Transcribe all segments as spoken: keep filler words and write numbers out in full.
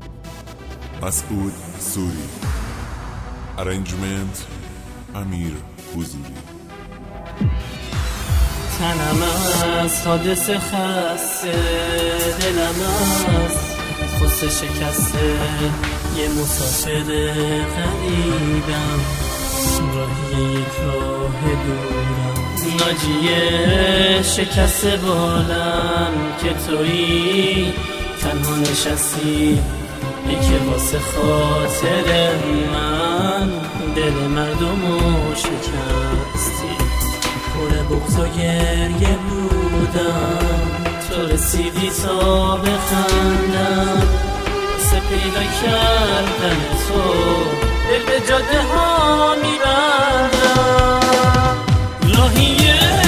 مسعود سوری. ارنجمنت امیر حضوری. تنم از حادثه خسته، دلم از خسته شکسته، یه مسافر غریبم، راهی یک راه دورم، ناجیه شکسته بالم که تویی تنها نشستی، ای که واسه خاطر من دل مردمو شکستی. پر بغض و گریه بودم، تو رسیدی تا بخندم، واسه پیدا کردن تو دل به جاده ها میبندم. راهی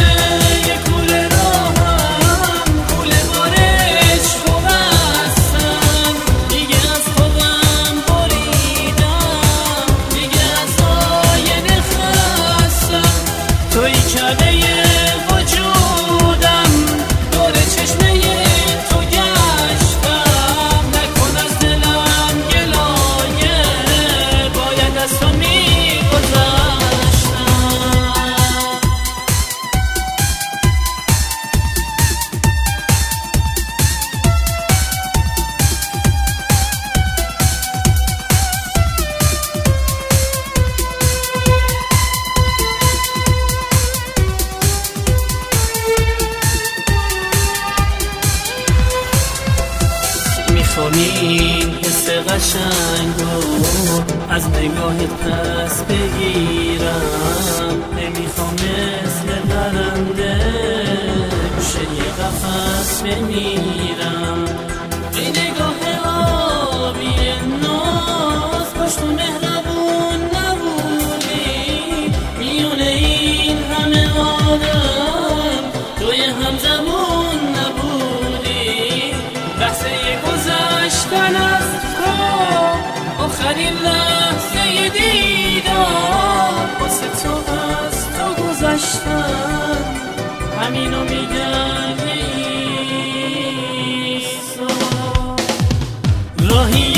این حس قشنگو از نگاهت پس بگیرم، نمیخوام مثل پرنده گوشه یه قفس بمیرم. ای نگاه آبی ناز، کاش تو مهربون نبودی، میونه این همه آدم توی همزمون نبودی. بحث گذشتن از تو آخرین لحظه دیدار، واسه تو از تو گذشتن همینو میگن ایسا. راهی